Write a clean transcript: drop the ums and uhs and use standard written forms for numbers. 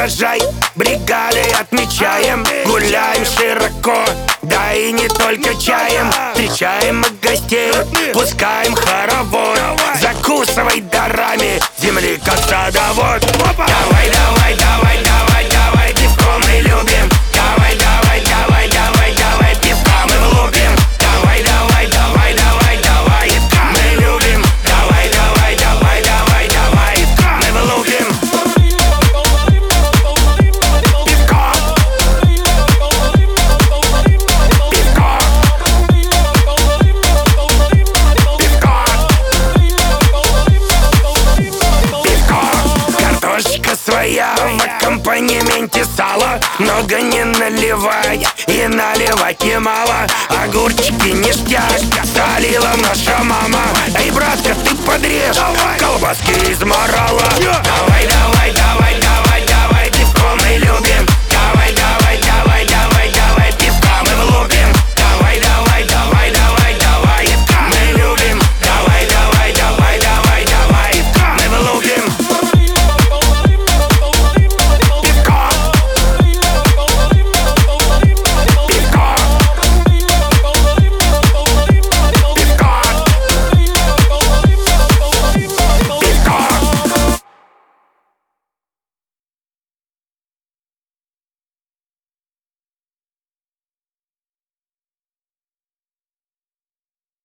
урожай бригадой отмечаем. Гуляем широко, да и не только чаем. Встречаем мы гостей, пускаем хоровод. Закусывай дарами земли, как садовод. Давай, давай, давай, давай, давай, пивко мы любим. Давай, давай, давай, давай, давай, пивка мы влупим. Давай, давай, давай, давай, давай, пивка мы любим. Давай, давай, давай, давай, давай, пивка мы влупим. Пивко. Пивко. Пивко. Пивко. Картошечка своя в аккомпанементе сала. Много не наливай и наливать немало. Огурчики ништяк солила наша мама. Эй, братка, ты подрежь, колбаски из морала. Давай, давай.